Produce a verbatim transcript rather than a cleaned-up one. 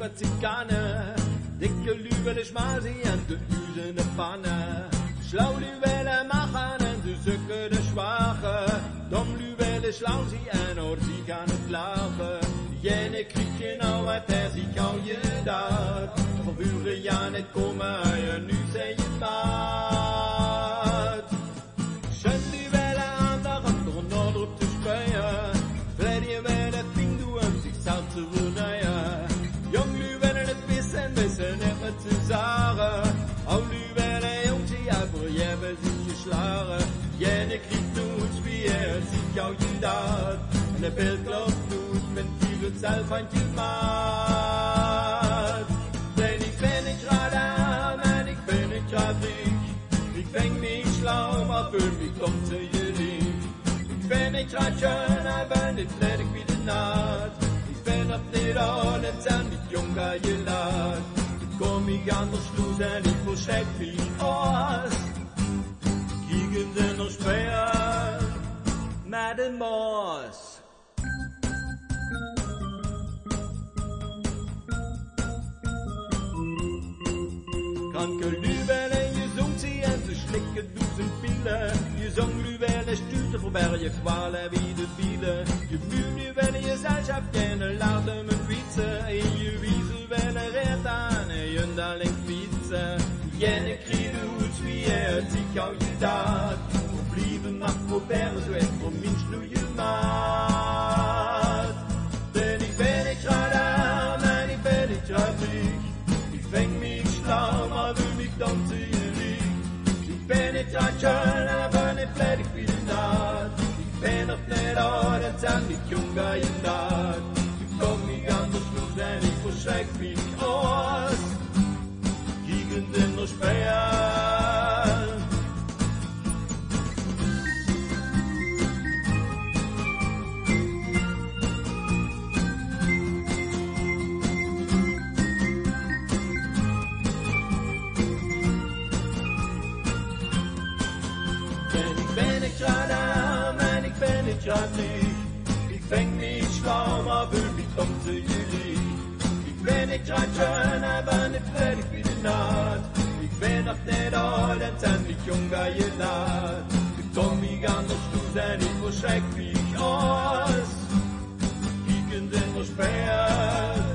met Zikanen. Dicke Lübele schmal sie an de üsende Pfanne. Schlau Lübele machen en de Zucke de Schwache. Dom Lübele schlau sie an, or sie kann nicht lachen. Jene kriegt genau, wat er sich auch gedacht. Aber würde ja nicht kommen, ja, nu sei je maat. Schön Lübele an der Rand, und noch drauf zu speien. Vielleicht ihr werdet Ding, du um sich selbst zu verneien. Jung Lübele nicht wissen, wissen nicht mehr zu sagen. Auch Lübele, jung sie einfach, jebe sich geschlagen. Jene kriegt uns, wie er sich auch gedacht. Und der Bild glaubt gut, wenn die wird selbst ein gemacht. Denn ich bin nicht gerade arm, und ich bin nicht gerade reich. Ich fäng mich schlau, aber für mich kommt sie hier nicht. Ich bin nicht gerade schön, aber nicht ledig wie die Nacht. Ich bin auf nicht alles, und ich junger gelacht. Ich komm mich an der Schluss, und ich verschreck wie aus. Kiegen sie noch schwer, Madame Moss. Kranke Lübele, je zong sie en ze slikken duizend pielen. Je zong Lübele, stuurde voorbij je kwalen wie de bielen. Je buurt Lübele, je zelfschap kennen, laat hem een fietsen. En je wies Lübele, redt aan en je daarling fietsen. Jene kriegen goed wie er zich al gedacht. Voor blijven mag proberen, zo echt voor minst nu je maat. Denn ich bin nicht gerade arm, nein, ich bin nicht gerade reich. Ich fäng mich schlau, aber will mich dann ziehen nicht. Ich bin nicht gerade schön, aber nicht ledig wie die Nacht. Ich bin noch nicht alt, und dann nicht junger in Nacht. Ich komm nicht an der Schluss, denn ich verschreck mich aus. Kiegen sind noch schwer. Ich grad nicht, ich fäng mich schlau, aber will mich kommt zu ihr nicht. Ich bin nicht grad schön, aber nicht fertig wie die Nacht. Ich bin noch nicht alt, und dann nicht junger gelacht. Ich komm mich an der Stuhl, denn ich verschreck mich aus. Kicken sind noch schwer.